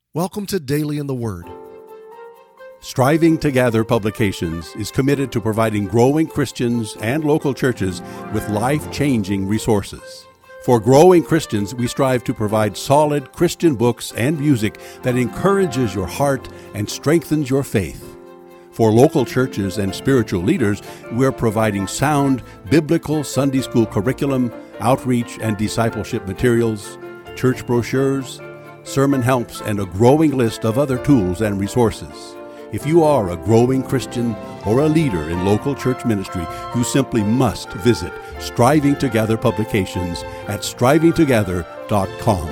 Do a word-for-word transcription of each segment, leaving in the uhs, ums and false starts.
Welcome to Daily in the Word. Striving to Gather Publications is committed to providing growing Christians and local churches with life-changing resources. For growing Christians, we strive to provide solid Christian books and music that encourages your heart and strengthens your faith. For local churches and spiritual leaders, we're providing sound biblical Sunday school curriculum, outreach and discipleship materials, church brochures, sermon helps, and a growing list of other tools and resources. If you are a growing Christian or a leader in local church ministry, you simply must visit Striving to Gather Publications at striving together dot com.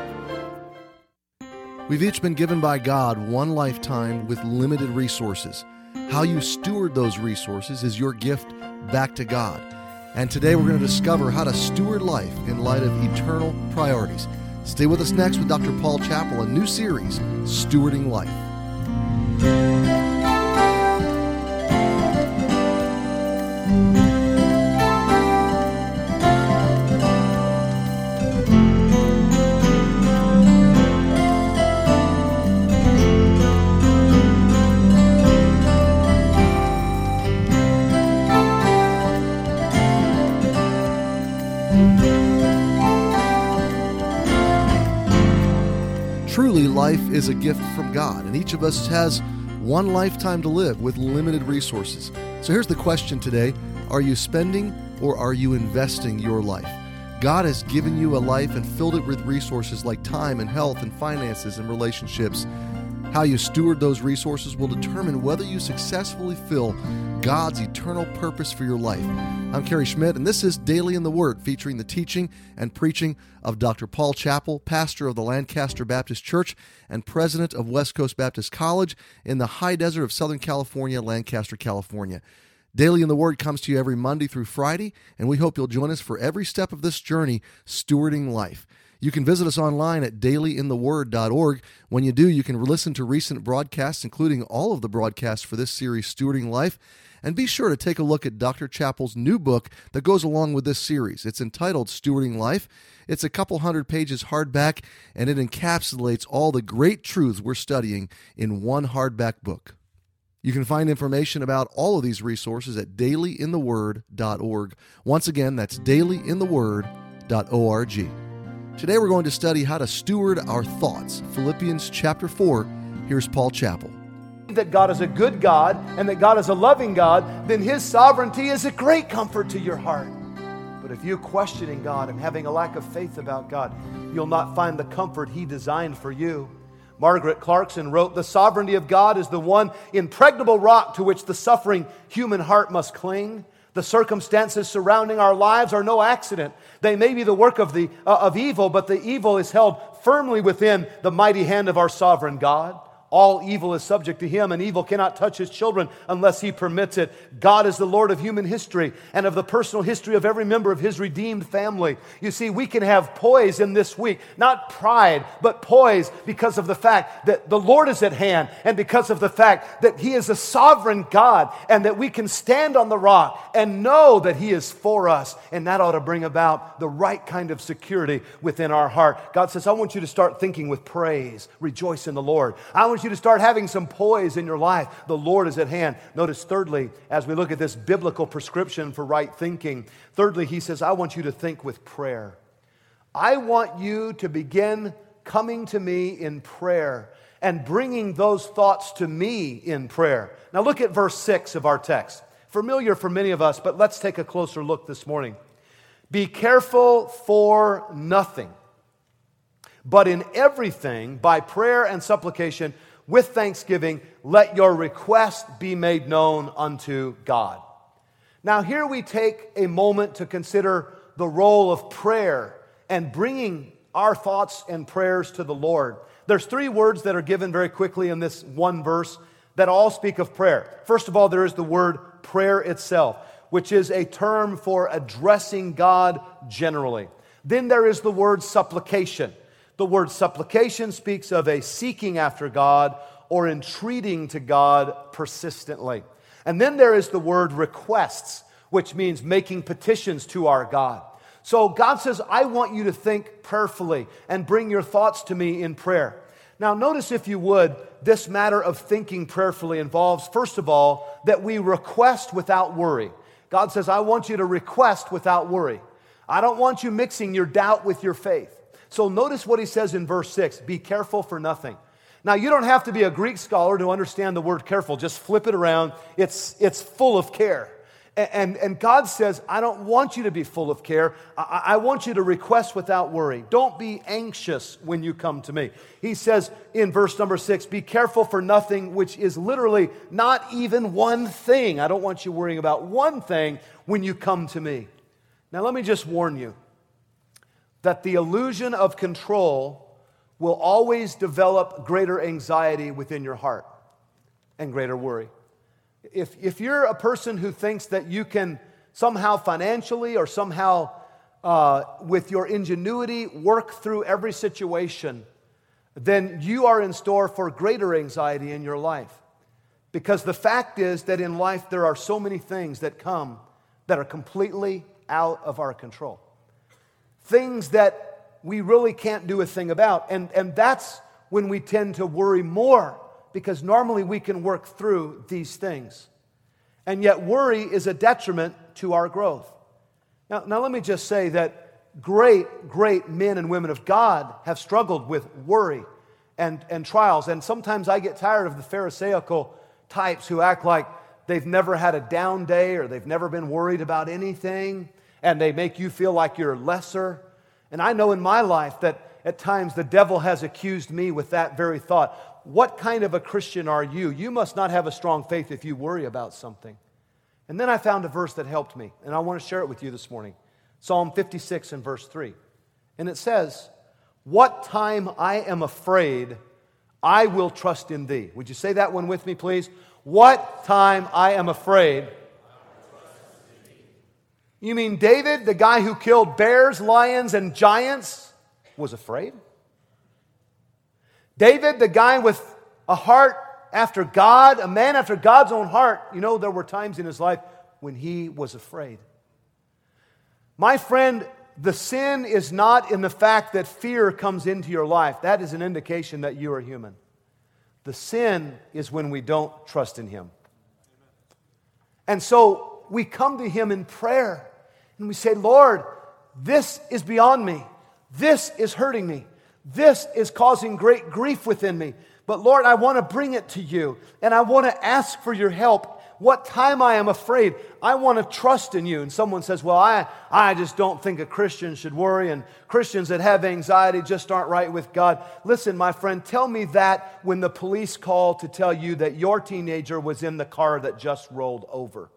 We've each been given by God one lifetime with limited resources. How you steward those resources is your gift back to God. And today we're going to discover how to steward life in light of eternal priorities. Stay with us next with Doctor Paul Chappell, a new series, Stewarding Life. Truly, life is a gift from God, and each of us has one lifetime to live with limited resources. So here's the question today. Are you spending or are you investing your life? God has given you a life and filled it with resources like time and health and finances and relationships. How you steward those resources will determine whether you successfully fill God's eternal purpose for your life. I'm Kerry Schmidt, and this is Daily in the Word, featuring the teaching and preaching of Doctor Paul Chappell, pastor of the Lancaster Baptist Church and president of West Coast Baptist College in the high desert of Southern California, Lancaster, California. Daily in the Word comes to you every Monday through Friday, and we hope you'll join us for every step of this journey, stewarding life. You can visit us online at daily in the word dot org. When you do, you can listen to recent broadcasts, including all of the broadcasts for this series, Stewarding Life. And be sure to take a look at Doctor Chappell's new book that goes along with this series. It's entitled Stewarding Life. It's a couple hundred pages hardback, and it encapsulates all the great truths we're studying in one hardback book. You can find information about all of these resources at daily in the word dot org. Once again, that's daily in the word dot org. Today we're going to study how to steward our thoughts. Philippians chapter four. Here's Paul Chappell. That God is a good God and that God is a loving God, then His sovereignty is a great comfort to your heart. But if you're questioning God and having a lack of faith about God, you'll not find the comfort He designed for you. Margaret Clarkson wrote, "The sovereignty of God is the one impregnable rock to which the suffering human heart must cling. The circumstances surrounding our lives are no accident. They may be the work of the uh, of evil, but the evil is held firmly within the mighty hand of our sovereign God. All evil is subject to Him, and evil cannot touch His children unless He permits it. God is the Lord of human history and of the personal history of every member of His redeemed family." You see, we can have poise in this week, not pride, but poise because of the fact that the Lord is at hand and because of the fact that He is a sovereign God and that we can stand on the rock and know that He is for us, and that ought to bring about the right kind of security within our heart. God says, I want you to start thinking with praise. Rejoice in the Lord. I want you to start having some poise in your life. The Lord is at hand. Notice thirdly, as we look at this biblical prescription for right thinking, thirdly, he says, I want you to think with prayer. I want you to begin coming to me in prayer and bringing those thoughts to me in prayer. Now look at verse six of our text. Familiar for many of us, but let's take a closer look this morning. Be careful for nothing, but in everything, by prayer and supplication, with thanksgiving, let your request be made known unto God. Now here we take a moment to consider the role of prayer and bringing our thoughts and prayers to the Lord. There's three words that are given very quickly in this one verse that all speak of prayer. First of all, there is the word prayer itself, which is a term for addressing God generally. Then there is the word supplication. The word supplication speaks of a seeking after God or entreating to God persistently. And then there is the word requests, which means making petitions to our God. So God says, I want you to think prayerfully and bring your thoughts to me in prayer. Now, notice, if you would, this matter of thinking prayerfully involves, first of all, that we request without worry. God says, I want you to request without worry. I don't want you mixing your doubt with your faith. So notice what he says in verse six, be careful for nothing. Now, you don't have to be a Greek scholar to understand the word careful. Just flip it around. It's, it's full of care. And, and, and God says, I don't want you to be full of care. I, I want you to request without worry. Don't be anxious when you come to me. He says in verse number six, be careful for nothing, which is literally not even one thing. I don't want you worrying about one thing when you come to me. Now, let me just warn you that the illusion of control will always develop greater anxiety within your heart and greater worry. If, if you're a person who thinks that you can somehow financially or somehow uh, with your ingenuity work through every situation, then you are in store for greater anxiety in your life. Because the fact is that in life there are so many things that come that are completely out of our control. Things that we really can't do a thing about. And, and that's when we tend to worry more, because normally we can work through these things. And yet worry is a detriment to our growth. Now, now let me just say that great, great men and women of God have struggled with worry and, and trials. And sometimes I get tired of the Pharisaical types who act like they've never had a down day or they've never been worried about anything, and they make you feel like you're lesser. And I know in my life that at times the devil has accused me with that very thought. What kind of a Christian are you? You must not have a strong faith if you worry about something. And then I found a verse that helped me, and I want to share it with you this morning. Psalm fifty-six and verse three. And it says, what time I am afraid, I will trust in thee. Would you say that one with me, please? What time I am afraid. You mean David, the guy who killed bears, lions, and giants, was afraid? David, the guy with a heart after God, a man after God's own heart, you know, there were times in his life when he was afraid. My friend, the sin is not in the fact that fear comes into your life. That is an indication that you are human. The sin is when we don't trust in Him. And so we come to Him in prayer and we say, Lord, this is beyond me. This is hurting me. This is causing great grief within me. But Lord, I want to bring it to you and I want to ask for your help. What time I am afraid, I want to trust in you. And someone says, well, I, I just don't think a Christian should worry, and Christians that have anxiety just aren't right with God. Listen, my friend, tell me that when the police call to tell you that your teenager was in the car that just rolled over.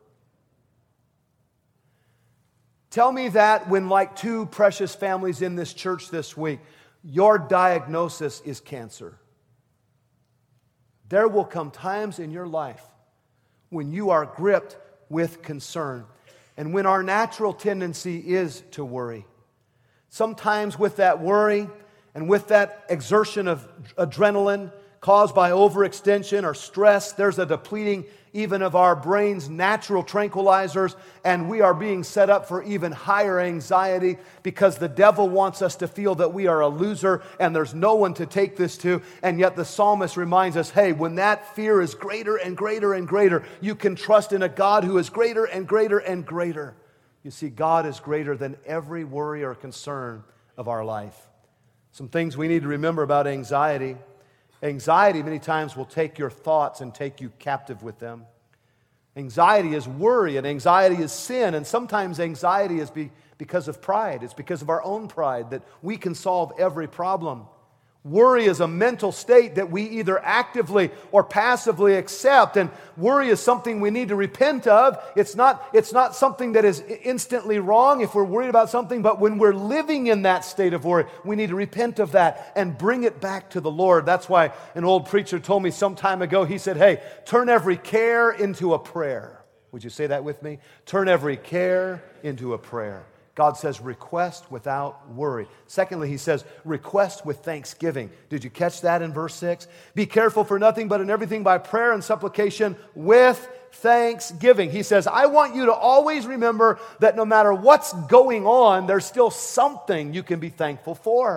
Tell me that when, like two precious families in this church this week, your diagnosis is cancer. There will come times in your life when you are gripped with concern, and when our natural tendency is to worry. Sometimes with that worry and with that exertion of adrenaline caused by overextension or stress, there's a depleting even of our brain's natural tranquilizers, and we are being set up for even higher anxiety because the devil wants us to feel that we are a loser and there's no one to take this to. And yet the psalmist reminds us, hey, when that fear is greater and greater and greater, you can trust in a God who is greater and greater and greater. You see, God is greater than every worry or concern of our life. Some things we need to remember about anxiety. Anxiety many times will take your thoughts and take you captive with them. Anxiety is worry, and anxiety is sin, and sometimes anxiety is be, because of pride. It's because of our own pride that we can solve every problem. Worry is a mental state that we either actively or passively accept, and worry is something we need to repent of. It's not, it's not something that is instantly wrong if we're worried about something, but when we're living in that state of worry, we need to repent of that and bring it back to the Lord. That's why an old preacher told me some time ago, he said, hey, turn every care into a prayer. Would you say that with me? Turn every care into a prayer. God says, request without worry. Secondly, He says, request with thanksgiving. Did you catch that in verse six? Be careful for nothing, but in everything by prayer and supplication with thanksgiving. He says, I want you to always remember that no matter what's going on, there's still something you can be thankful for.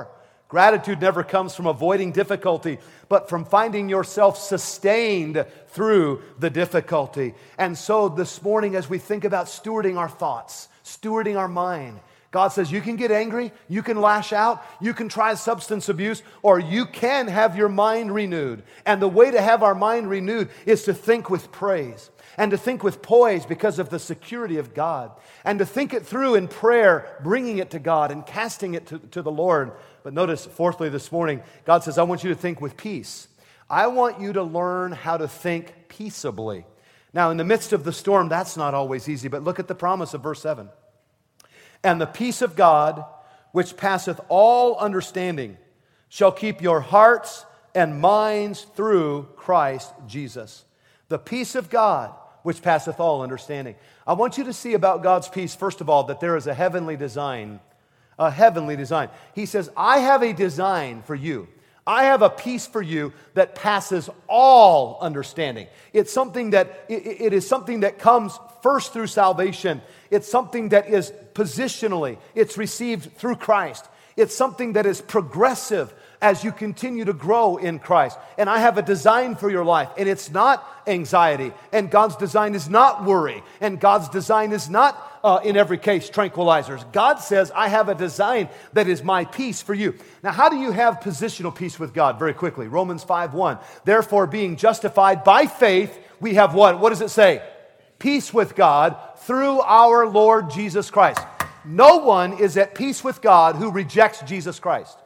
Gratitude never comes from avoiding difficulty, but from finding yourself sustained through the difficulty. And so this morning, as we think about stewarding our thoughts, stewarding our mind, God says you can get angry, you can lash out, you can try substance abuse, or you can have your mind renewed. And the way to have our mind renewed is to think with praise and to think with poise because of the security of God, and to think it through in prayer, bringing it to God and casting it to, to the Lord. But notice, fourthly, this morning, God says, I want you to think with peace. I want you to learn how to think peaceably. Now, in the midst of the storm, that's not always easy, but look at the promise of verse seven. And the peace of God, which passeth all understanding, shall keep your hearts and minds through Christ Jesus. The peace of God, which passeth all understanding. I want you to see about God's peace, first of all, that there is a heavenly design. A heavenly design. He says, I have a design for you. I have a peace for you that passes all understanding. It's something that, it, it is something that comes first through salvation. It's something that is positionally, it's received through Christ. It's something that is progressive as you continue to grow in Christ. And I have a design for your life, and it's not anxiety, and God's design is not worry, and God's design is not, uh, in every case, tranquilizers. God says, I have a design that is my peace for you. Now, how do you have positional peace with God? Very quickly, Romans five one. Therefore, being justified by faith, we have what? What does it say? Peace with God through our Lord Jesus Christ. No one is at peace with God who rejects Jesus Christ.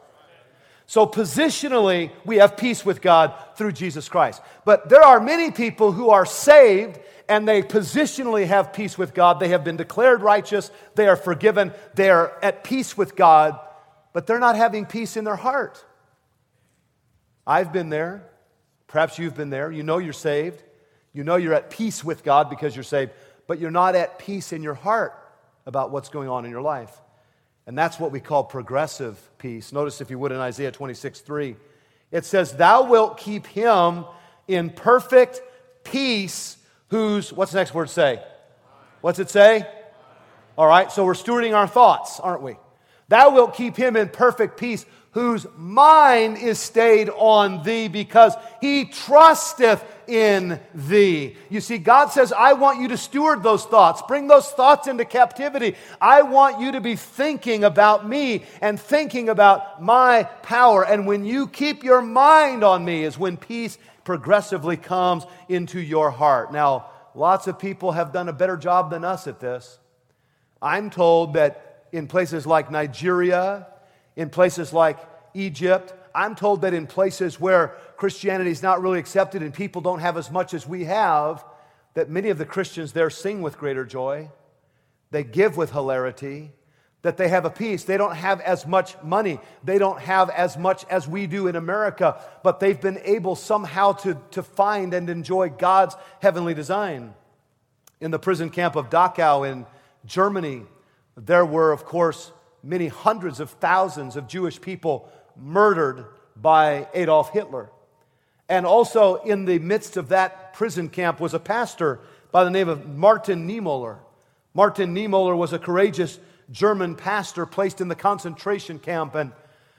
So positionally, we have peace with God through Jesus Christ. But there are many people who are saved and they positionally have peace with God. They have been declared righteous. They are forgiven. They are at peace with God, but they're not having peace in their heart. I've been there. Perhaps you've been there. You know you're saved. You know you're at peace with God because you're saved, but you're not at peace in your heart about what's going on in your life. And that's what we call progressive peace. Notice, if you would, in Isaiah twenty-six three, it says, Thou wilt keep him in perfect peace, whose, what's the next word say? What's it say? All right, so we're stewarding our thoughts, aren't we? Thou wilt keep him in perfect peace, whose mind is stayed on thee, because he trusteth in thee. You see, God says, I want you to steward those thoughts. Bring those thoughts into captivity. I want you to be thinking about me and thinking about my power. And when you keep your mind on me is when peace progressively comes into your heart. Now, lots of people have done a better job than us at this. I'm told that in places like Nigeria, in places like Egypt, I'm told that in places where Christianity is not really accepted and people don't have as much as we have, that many of the Christians there sing with greater joy. They give with hilarity, that they have a peace. They don't have as much money. They don't have as much as we do in America, but they've been able somehow to, to find and enjoy God's heavenly design. In the prison camp of Dachau in Germany, there were, of course, many hundreds of thousands of Jewish people murdered by Adolf Hitler. And also in the midst of that prison camp was a pastor by the name of Martin Niemöller. Martin Niemöller was a courageous German pastor placed in the concentration camp. And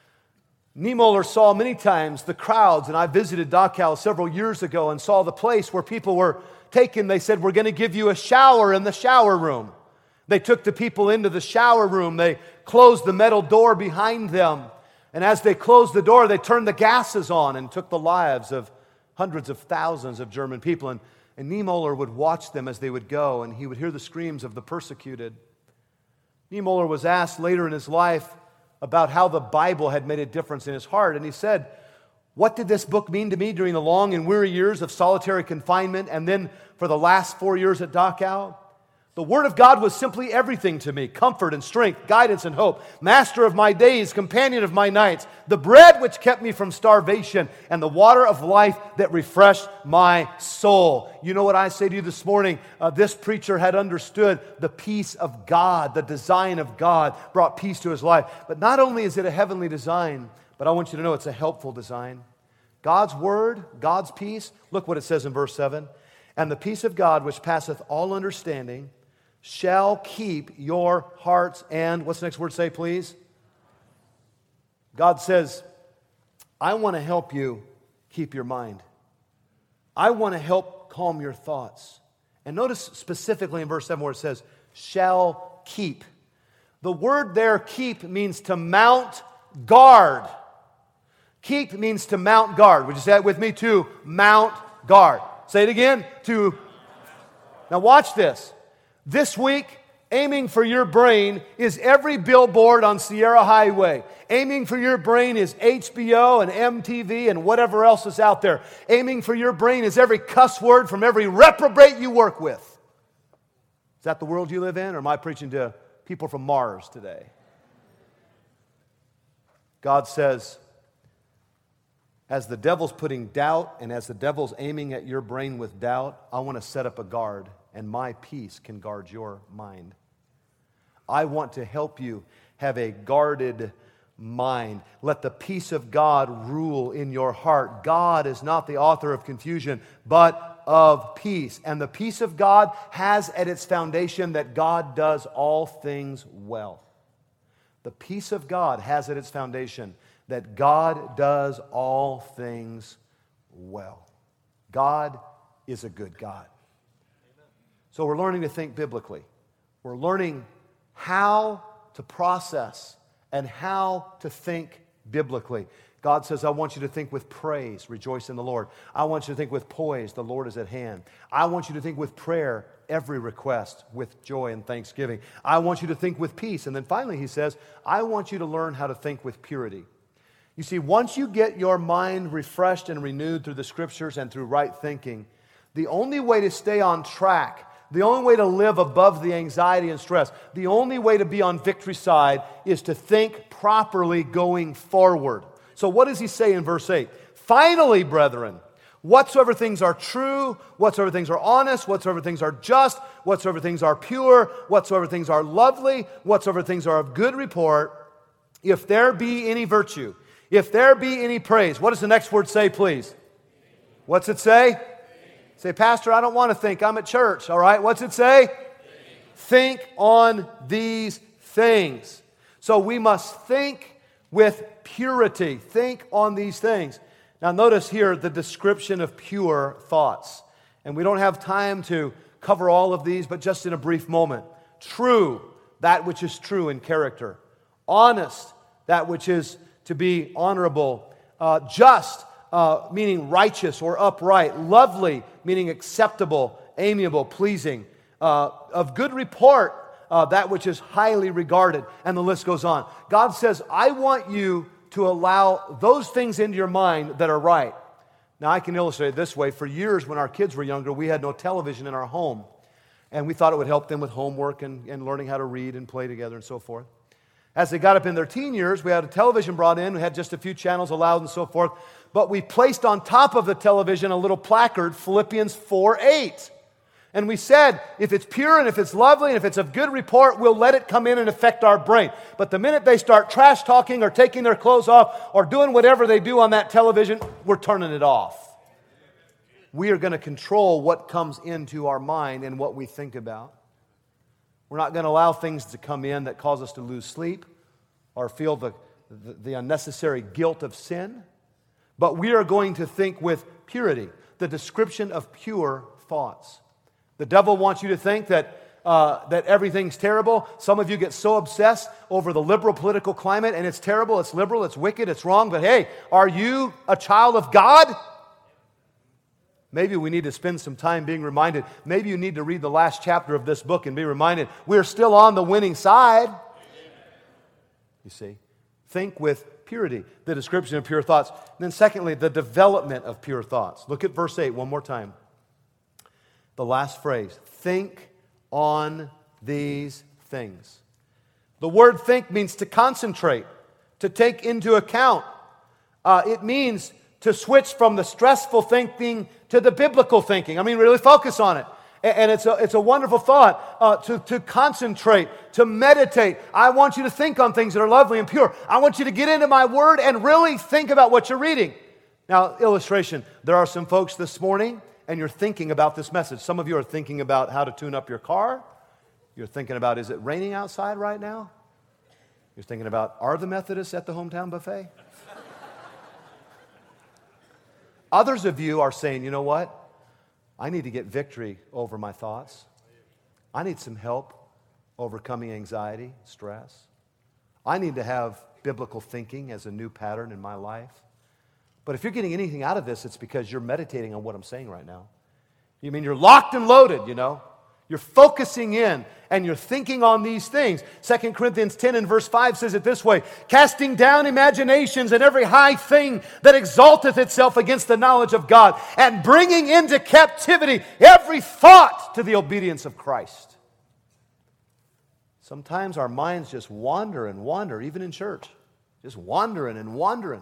Niemöller saw many times the crowds, and I visited Dachau several years ago and saw the place where people were taken. They said, we're going to give you a shower in the shower room. They took the people into the shower room. They closed the metal door behind them. And as they closed the door, they turned the gases on and took the lives of hundreds of thousands of German people. And, and Niemöller would watch them as they would go, and he would hear the screams of the persecuted. Niemöller was asked later in his life about how the Bible had made a difference in his heart. And he said, what did this book mean to me during the long and weary years of solitary confinement and then for the last four years at Dachau? The Word of God was simply everything to me, comfort and strength, guidance and hope, master of my days, companion of my nights, the bread which kept me from starvation, and the water of life that refreshed my soul. You know what I say to you this morning? Uh, this preacher had understood the peace of God, the design of God brought peace to his life. But not only is it a heavenly design, but I want you to know it's a helpful design. God's Word, God's peace, look what it says in verse seven. And the peace of God which passeth all understanding shall keep your hearts and, what's the next word say, please? God says, I want to help you keep your mind. I want to help calm your thoughts. And notice specifically in verse seven where it says, shall keep. The word there, keep, means to mount guard. Keep means to mount guard. Would you say that with me? To mount guard. Say it again. To. Now watch this. This week, aiming for your brain is every billboard on Sierra Highway. Aiming for your brain is H B O and M T V and whatever else is out there. Aiming for your brain is every cuss word from every reprobate you work with. Is that the world you live in, or am I preaching to people from Mars today? God says, as the devil's putting doubt and as the devil's aiming at your brain with doubt, I want to set up a guard, and my peace can guard your mind. I want to help you have a guarded mind. Let the peace of God rule in your heart. God is not the author of confusion, but of peace. And the peace of God has at its foundation that God does all things well. The peace of God has at its foundation that God does all things well. God is a good God. So we're learning to think biblically. We're learning how to process and how to think biblically. God says, I want you to think with praise, rejoice in the Lord. I want you to think with poise, the Lord is at hand. I want you to think with prayer, every request with joy and thanksgiving. I want you to think with peace. And then finally he says, I want you to learn how to think with purity. You see, once you get your mind refreshed and renewed through the Scriptures and through right thinking, the only way to stay on track, the only way to live above the anxiety and stress, the only way to be on victory side is to think properly going forward. So what does he say in verse eight? Finally, brethren, whatsoever things are true, whatsoever things are honest, whatsoever things are just, whatsoever things are pure, whatsoever things are lovely, whatsoever things are of good report, if there be any virtue, if there be any praise. What does the next word say, please? What's it say? Say, Pastor, I don't want to think. I'm at church. All right, what's it say? Think, think on these things. So we must think with purity. Think on these things. Now notice here the description of pure thoughts. And we don't have time to cover all of these, but just in a brief moment. True, that which is true in character. Honest, that which is to be honorable. Uh, just, uh, meaning righteous or upright. Lovely, meaning acceptable, amiable, pleasing. Uh, of good report, Uh, that which is highly regarded, and the list goes on. God says, I want you to allow those things into your mind that are right. Now, I can illustrate it this way. For years, when our kids were younger, we had no television in our home, and we thought it would help them with homework and, and learning how to read and play together and so forth. As they got up in their teen years, we had a television brought in. We had just a few channels allowed and so forth, but we placed on top of the television a little placard, Philippians four eight. And we said, if it's pure and if it's lovely and if it's of good report, we'll let it come in and affect our brain. But the minute they start trash talking or taking their clothes off or doing whatever they do on that television, we're turning it off. We are going to control what comes into our mind and what we think about. We're not going to allow things to come in that cause us to lose sleep or feel the, the, the unnecessary guilt of sin. But we are going to think with purity, the description of pure thoughts. The devil wants you to think that uh, that everything's terrible. Some of you get so obsessed over the liberal political climate, and it's terrible, it's liberal, it's wicked, it's wrong. But hey, are you a child of God? Maybe we need to spend some time being reminded. Maybe you need to read the last chapter of this book and be reminded we're still on the winning side. You see, think with purity, the description of pure thoughts. And then secondly, the development of pure thoughts. Look at verse eight one more time. The last phrase, think on these things. The word think means to concentrate, to take into account. Uh, it means to switch from the stressful thinking to the biblical thinking. I mean, really focus on it. And it's a, it's a wonderful thought uh, to, to concentrate, to meditate. I want you to think on things that are lovely and pure. I want you to get into my word and really think about what you're reading. Now, illustration. There are some folks this morning, and you're thinking about this message. Some of you are thinking about how to tune up your car. You're thinking about, is it raining outside right now? You're thinking about, are the Methodists at the hometown buffet? Others of you are saying, you know what? I need to get victory over my thoughts. I need some help overcoming anxiety, stress. I need to have biblical thinking as a new pattern in my life. But if you're getting anything out of this, it's because you're meditating on what I'm saying right now. You mean you're locked and loaded, you know? You're focusing in and you're thinking on these things. Second Corinthians ten and verse five says it this way, casting down imaginations and every high thing that exalteth itself against the knowledge of God, and bringing into captivity every thought to the obedience of Christ. Sometimes our minds just wander and wander, even in church. Just wandering and wandering.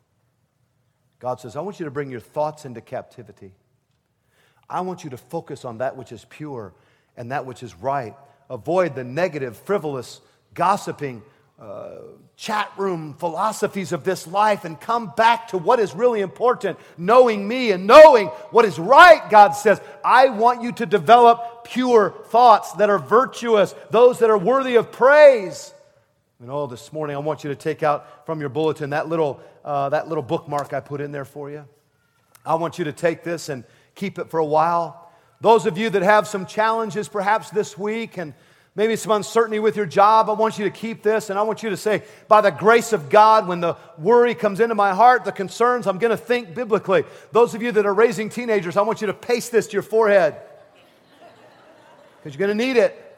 God says, I want you to bring your thoughts into captivity. I want you to focus on that which is pure and that which is right. Avoid the negative, frivolous, gossiping, uh, chat room philosophies of this life and come back to what is really important, knowing me and knowing what is right. God says, I want you to develop pure thoughts that are virtuous, those that are worthy of praise. And oh, this morning I want you to take out from your bulletin that little, uh, that little bookmark I put in there for you. I want you to take this and keep it for a while. Those of you that have some challenges perhaps this week and maybe some uncertainty with your job, I want you to keep this, and I want you to say, by the grace of God, when the worry comes into my heart, the concerns, I'm going to think biblically. Those of you that are raising teenagers, I want you to paste this to your forehead because you're going to need it.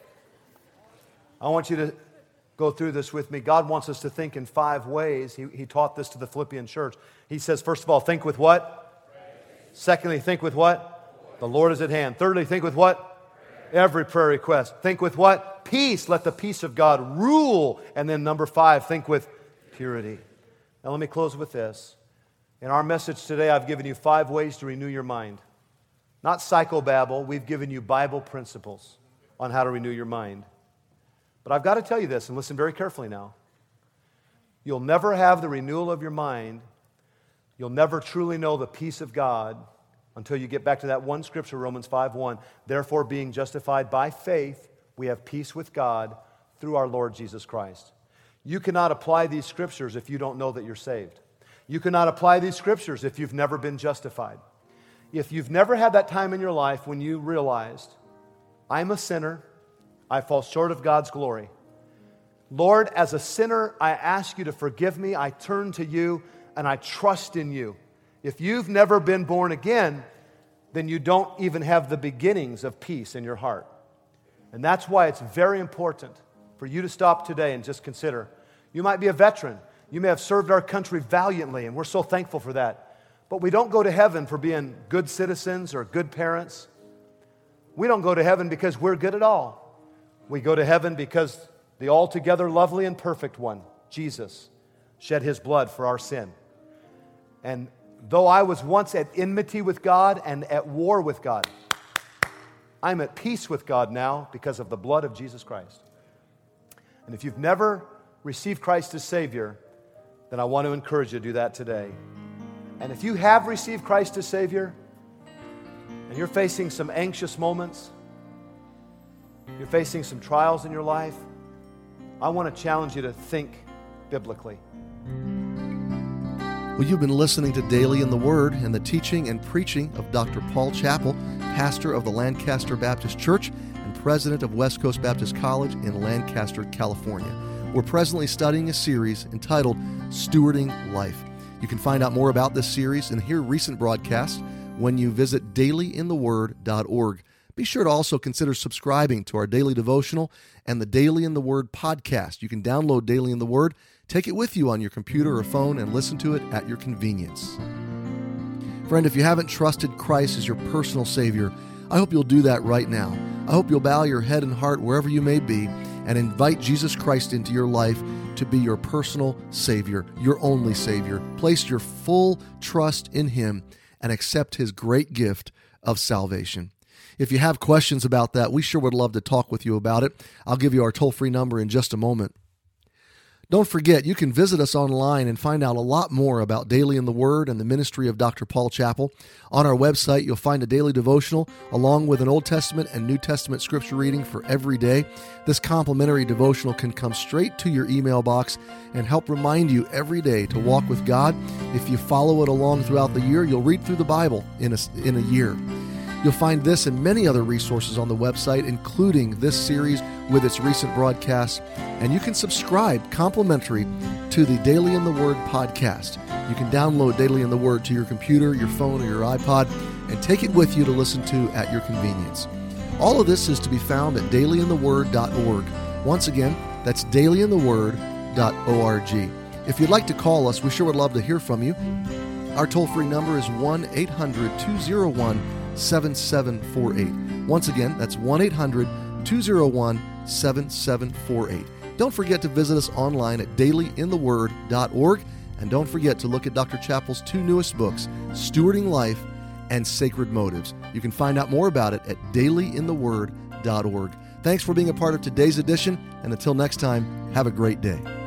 I want you to go through this with me. God wants us to think in five ways. He, he taught this to the Philippian church. He says, first of all, think with what? Praise. Secondly, think with what? The Lord is at hand. Thirdly, think with what? Prayer. Every prayer request. Think with what? Peace. Let the peace of God rule. And then number five, think with purity. Now let me close with this. In our message today, I've given you five ways to renew your mind. Not psychobabble. We've given you Bible principles on how to renew your mind. But I've got to tell you this, and listen very carefully now. You'll never have the renewal of your mind. You'll never truly know the peace of God until you get back to that one scripture, Romans five one. Therefore, being justified by faith, we have peace with God through our Lord Jesus Christ. You cannot apply these scriptures if you don't know that you're saved. You cannot apply these scriptures if you've never been justified. If you've never had that time in your life when you realized, I'm a sinner, I fall short of God's glory. Lord, as a sinner, I ask you to forgive me. I turn to you and I trust in you. If you've never been born again, then you don't even have the beginnings of peace in your heart. And that's why it's very important for you to stop today and just consider. You might be a veteran. You may have served our country valiantly, and we're so thankful for that. But we don't go to heaven for being good citizens or good parents. We don't go to heaven because we're good at all. We go to heaven because the altogether lovely and perfect one, Jesus, shed his blood for our sin. And though I was once at enmity with God and at war with God, I'm at peace with God now because of the blood of Jesus Christ. And if you've never received Christ as Savior, then I want to encourage you to do that today. And if you have received Christ as Savior, and you're facing some anxious moments, you're facing some trials in your life, I want to challenge you to think biblically. Well, you've been listening to Daily in the Word and the teaching and preaching of Doctor Paul Chappell, pastor of the Lancaster Baptist Church and president of West Coast Baptist College in Lancaster, California. We're presently studying a series entitled Stewarding Life. You can find out more about this series and hear recent broadcasts when you visit daily in the word dot org. Be sure to also consider subscribing to our daily devotional and the Daily in the Word podcast. You can download Daily in the Word, take it with you on your computer or phone, and listen to it at your convenience. Friend, if you haven't trusted Christ as your personal Savior, I hope you'll do that right now. I hope you'll bow your head and heart wherever you may be and invite Jesus Christ into your life to be your personal Savior, your only Savior. Place your full trust in Him and accept His great gift of salvation. If you have questions about that, we sure would love to talk with you about it. I'll give you our toll-free number in just a moment. Don't forget, you can visit us online and find out a lot more about Daily in the Word and the ministry of Doctor Paul Chappell. On our website, you'll find a daily devotional along with an Old Testament and New Testament scripture reading for every day. This complimentary devotional can come straight to your email box and help remind you every day to walk with God. If you follow it along throughout the year, you'll read through the Bible in a, in a year. You'll find this and many other resources on the website, including this series with its recent broadcasts. And you can subscribe complimentary to the Daily in the Word podcast. You can download Daily in the Word to your computer, your phone, or your iPod, and take it with you to listen to at your convenience. All of this is to be found at daily in the word dot org. Once again, that's daily in the word dot org. If you'd like to call us, we sure would love to hear from you. Our toll-free number is one eight hundred two oh one seven seven four eight. Once again, that's one eight hundred two oh one seven seven four eight. Don't forget to visit us online at daily in the word dot org, and don't forget to look at Doctor Chappell's two newest books, Stewarding Life and Sacred Motives. You can find out more about it at daily in the word dot org. Thanks for being a part of today's edition, and until next time, have a great day.